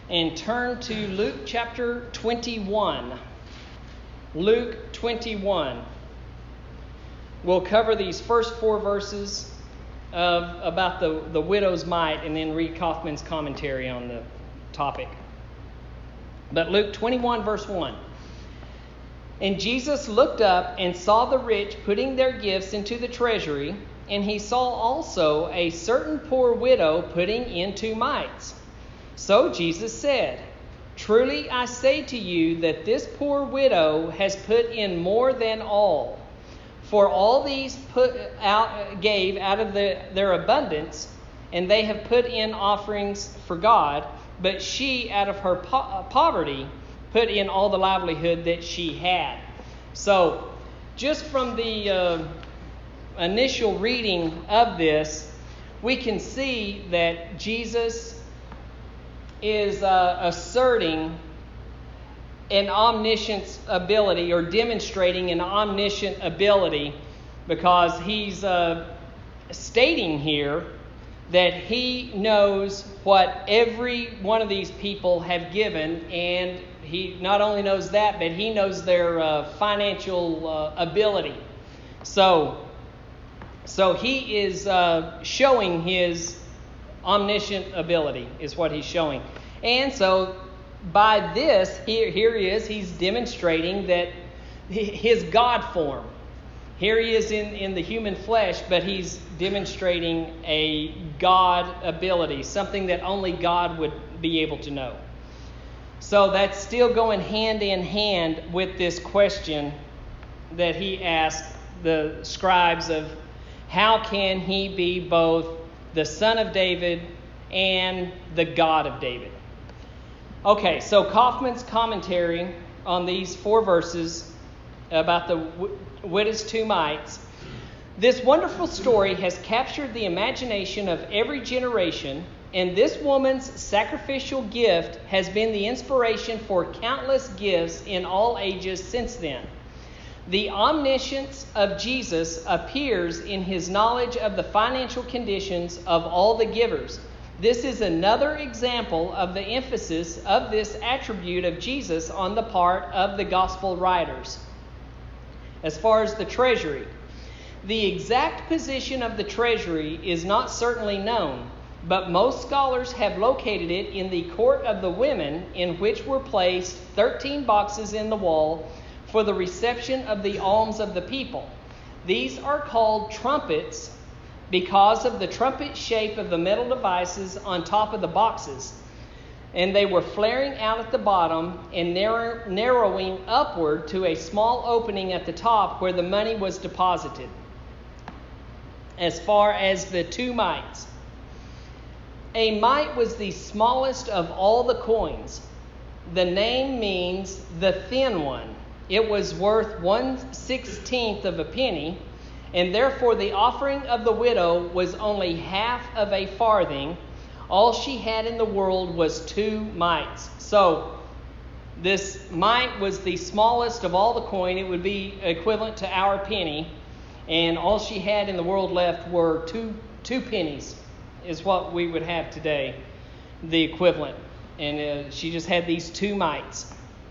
and turn to Luke chapter 21. Luke 21. We'll cover these first 4 verses about the widow's mite and then read Kaufman's commentary on the topic. But Luke 21 verse 1. And Jesus looked up and saw the rich putting their gifts into the treasury, and he saw also a certain poor widow putting in 2 mites. So Jesus said, Truly I say to you that this poor widow has put in more than all. For all these gave out of their abundance, and they have put in offerings for God, but she out of her poverty put in all the livelihood that she had. So just from the initial reading of this, we can see that Jesus is asserting an omniscient ability, or demonstrating an omniscient ability, because he's stating here that he knows what every one of these people have given, and he not only knows that, but he knows their financial ability. So he is showing his omniscient ability, is what he's showing. And so by this, here he is, he's demonstrating that his God form. Here he is in the human flesh, but he's demonstrating a God ability, something that only God would be able to know. So that's still going hand in hand with this question that he asked the scribes of how can he be both the son of David and the God of David? Okay, so Kaufman's commentary on these 4 verses about the widow's 2 mites. This wonderful story has captured the imagination of every generation, and this woman's sacrificial gift has been the inspiration for countless gifts in all ages since then. The omniscience of Jesus appears in his knowledge of the financial conditions of all the givers. This is another example of the emphasis of this attribute of Jesus on the part of the gospel writers. As far as the treasury, the exact position of the treasury is not certainly known, but most scholars have located it in the court of the women, in which were placed 13 boxes in the wall for the reception of the alms of the people. These are called trumpets because of the trumpet shape of the metal devices on top of the boxes, and they were flaring out at the bottom and narrowing upward to a small opening at the top where the money was deposited. As far as the 2 mites, a mite was the smallest of all the coins. The name means the thin one. It was worth 1/16 of a penny, and therefore the offering of the widow was only half of a farthing. All she had in the world was 2 mites. So this mite was the smallest of all the coin. It would be equivalent to our penny, and all she had in the world left were two pennies, is what we would have today, the equivalent. And she just had these 2 mites.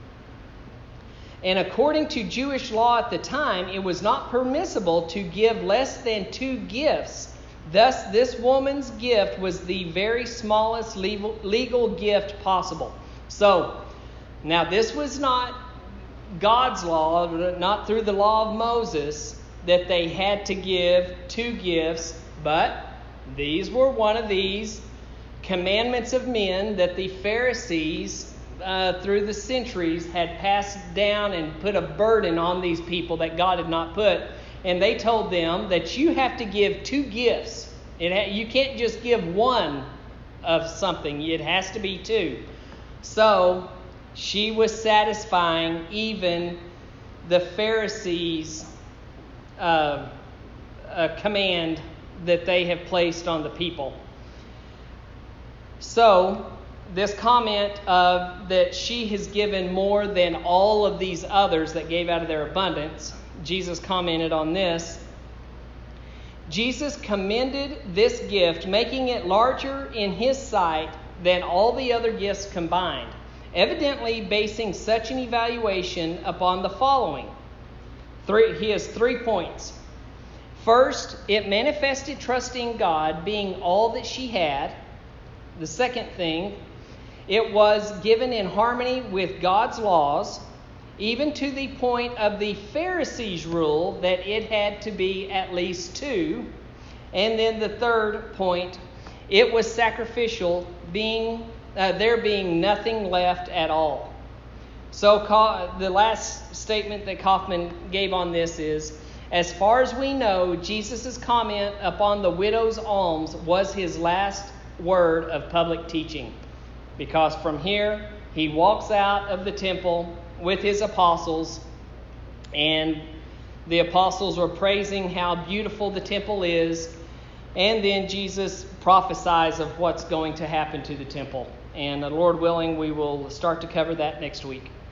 And according to Jewish law at the time, it was not permissible to give less than 2 gifts. Thus, this woman's gift was the very smallest legal gift possible. So, now this was not God's law, not through the law of Moses, that they had to give 2 gifts, but these were one of these commandments of men that the Pharisees through the centuries had passed down and put a burden on these people that God had not put. And they told them that you have to give 2 gifts. You can't just give one of something. It has to be 2. So she was satisfying even the Pharisees' command that they have placed on the people. So this comment of that she has given more than all of these others that gave out of their abundance, Jesus commented on this. Jesus commended this gift, making it larger in his sight than all the other gifts combined, evidently basing such an evaluation upon the following. He has 3 points. First, it manifested trust in God being all that she had. The second thing, it was given in harmony with God's laws, even to the point of the Pharisees' rule that it had to be at least 2. And then the third point, it was sacrificial, there being nothing left at all. So the last statement that Kaufman gave on this is, as far as we know, Jesus' comment upon the widow's alms was his last word of public teaching. Because from here, he walks out of the temple with his apostles, and the apostles were praising how beautiful the temple is, and then Jesus prophesies of what's going to happen to the temple. And Lord willing, we will start to cover that next week.